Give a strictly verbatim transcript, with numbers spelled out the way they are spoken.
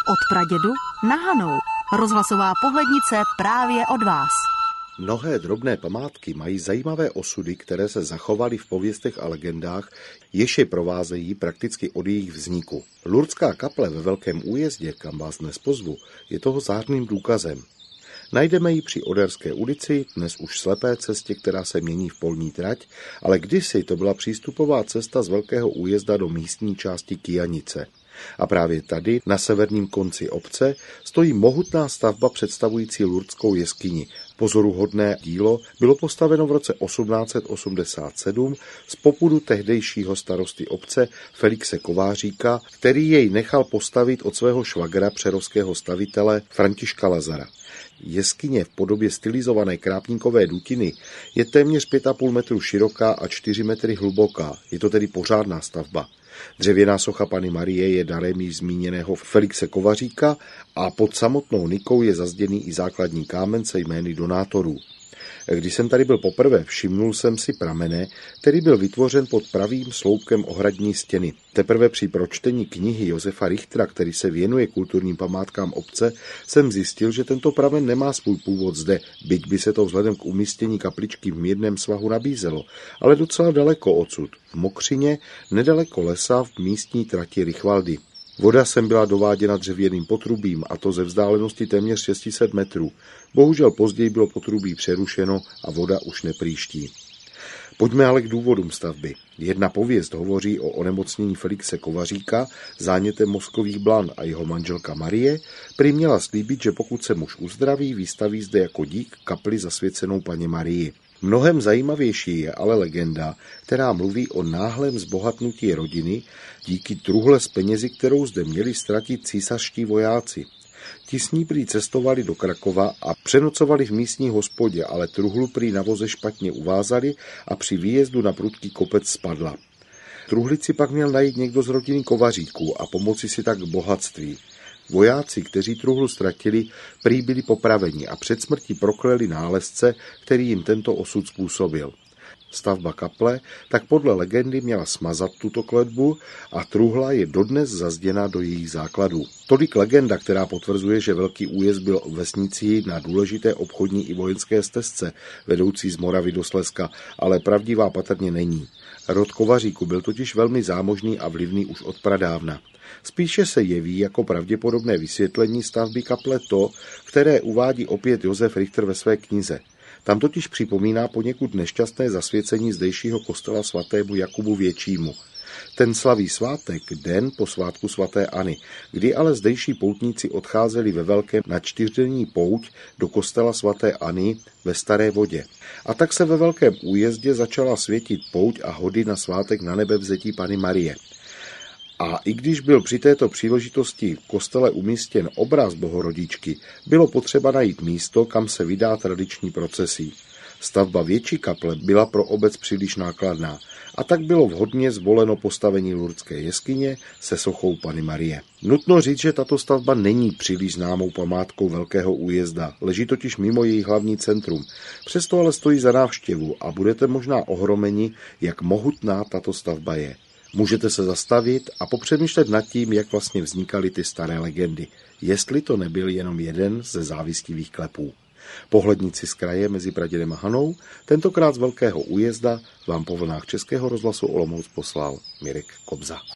Od pradědu na Hanou. Rozhlasová pohlednice právě od vás. Mnohé drobné památky mají zajímavé osudy, které se zachovaly v pověstech a legendách, jež je provázejí prakticky od jejich vzniku. Lurdská kaple ve Velkém Újezdě, kam vás dnes pozvu, je toho zářným důkazem. Najdeme ji při Oderské ulici, dnes už slepé cestě, která se mění v polní trať, ale kdysi to byla přístupová cesta z Velkého Újezda do místní části Kyjanice. A právě tady, na severním konci obce, stojí mohutná stavba představující lurdskou jeskyni. Pozoruhodné dílo bylo postaveno v roce osmnáct set osmdesát sedm z popudu tehdejšího starosty obce Felixe Kováříka, který jej nechal postavit od svého švagra přerovského stavitele Františka Lazara. Jeskyně v podobě stylizované krápníkové dutiny je téměř pět a půl metru široká a čtyři metry hluboká. Je to tedy pořádná stavba. Dřevěná socha Panny Marie je darem již zmíněného Felixe Kovaříka a pod samotnou nikou je zazděný i základní kámen se jmény donátorů. Když jsem tady byl poprvé, všimnul jsem si pramene, který byl vytvořen pod pravým sloupkem ohradní stěny. Teprve při pročtení knihy Josefa Richtera, který se věnuje kulturním památkám obce, jsem zjistil, že tento pramen nemá svůj původ zde, byť by se to vzhledem k umístění kapličky v mírném svahu nabízelo, ale docela daleko odsud, v Mokřině, nedaleko lesa v místní trati Rychvaldy. Voda sem byla dováděna dřevěným potrubím, a to ze vzdálenosti téměř šest set metrů. Bohužel později bylo potrubí přerušeno a voda už neprýští. Pojďme ale k důvodům stavby. Jedna pověst hovoří o onemocnění Felixe Kovaříka zánětem mozkových blan a jeho manželka Marie prý měla slíbit, že pokud se muž uzdraví, vystaví zde jako dík kapli zasvěcenou Panně Marii. Mnohem zajímavější je ale legenda, která mluví o náhlém zbohatnutí rodiny díky truhle s penězi, kterou zde měli ztratit císařští vojáci. Ti s ní prý cestovali do Krakova a přenocovali v místní hospodě, ale truhlu prý na voze špatně uvázali a při výjezdu na prudký kopec spadla. Truhlici pak měl najít někdo z rodiny Kovaříků a pomoci si tak k bohatství. Vojáci, kteří truhlu ztratili, prý byli popraveni a před smrtí prokleli nálezce, který jim tento osud způsobil. Stavba kaple tak podle legendy měla smazat tuto kletbu a truhla je dodnes zazděna do jejich základů. Tolik legenda, která potvrzuje, že Velký Újezd byl vesnicí na důležité obchodní i vojenské stezce, vedoucí z Moravy do Slezska, ale pravdivá patrně není. Rod Kovaříku byl totiž velmi zámožný a vlivný už od pradávna. Spíše se jeví jako pravděpodobné vysvětlení stavby kaple to, které uvádí opět Josef Richter ve své knize. Tam totiž připomíná poněkud nešťastné zasvěcení zdejšího kostela svatému Jakubu Většímu. Ten slaví svátek den po svátku svaté Anny, kdy ale zdejší poutníci odcházeli ve velkém na čtyřdenní pouť do kostela svaté Anny ve Staré Vodě. A tak se ve Velkém Újezdě začala světit pouť a hody na svátek na nebevzetí Panny Marie. A i když byl při této příležitosti v kostele umístěn obraz Bohorodičky, bylo potřeba najít místo, kam se vydá tradiční procesí. Stavba větší kaple byla pro obec příliš nákladná a tak bylo vhodně zvoleno postavení lurdské jeskyně se sochou Panny Marie. Nutno říct, že tato stavba není příliš známou památkou Velkého Újezda, leží totiž mimo její hlavní centrum. Přesto ale stojí za návštěvu a budete možná ohromeni, jak mohutná tato stavba je. Můžete se zastavit a popřemýšlet nad tím, jak vlastně vznikaly ty staré legendy, jestli to nebyl jenom jeden ze závistivých klepů. Pohlednici z kraje mezi Pradědem a Hanou, tentokrát z Velkého Újezda, vám po vlnách Českého rozhlasu Olomouc poslal Mirek Kobza.